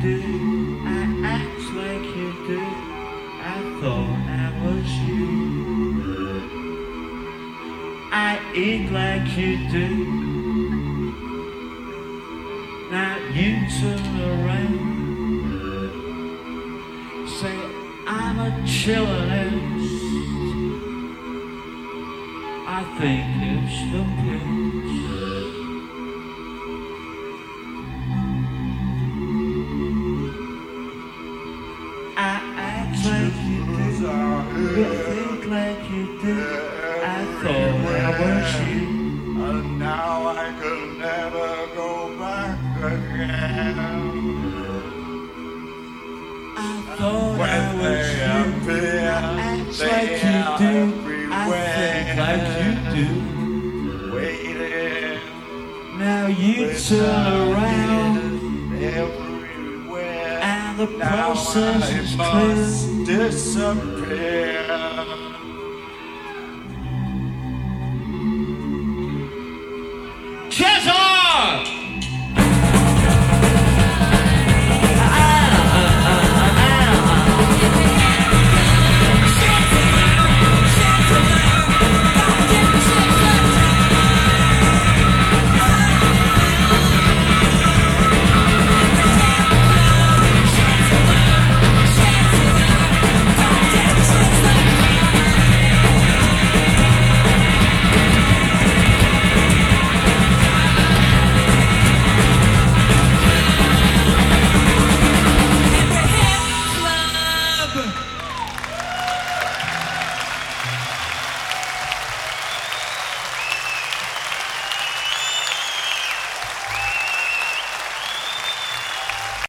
do, I act like you do. I thought I was you. I eat like you do. Now you turn around, say I'm a chilliness. I think it's the pitch. I act like you do, you think like you do. I thought I was you. And now I could never go back again. I thought When I was they you. appear, I act they like you are do. I everywhere. think like you do. Waiting, Now you turn around everywhere. and the Now process I is clear. must disappear. Cheers!